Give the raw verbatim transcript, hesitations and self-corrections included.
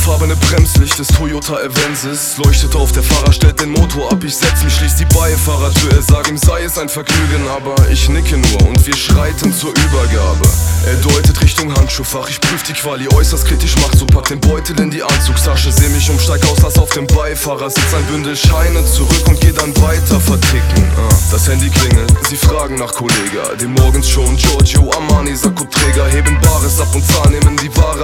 Farbene Bremslicht des Toyota Avensis leuchtet auf, der Fahrer stellt den Motor ab. Ich setz mich, schließ die Beifahrertür. Er sagt, ihm sei es ein Vergnügen, aber ich nicke nur und wir schreiten zur Übergabe. Er deutet Richtung Handschuhfach, ich prüf die Quali äußerst kritisch, mach so, pack den Beutel in die Anzugstasche. Seh mich um, steig aus, lass auf dem Beifahrersitz ein Bündel Scheine zurück und geh dann weiter verticken. ah. Das Handy klingelt, sie fragen nach Kollega. Die Morgens schon Giorgio Armani Sakkoträger heben Bares ab und zahlen, nehmen die Ware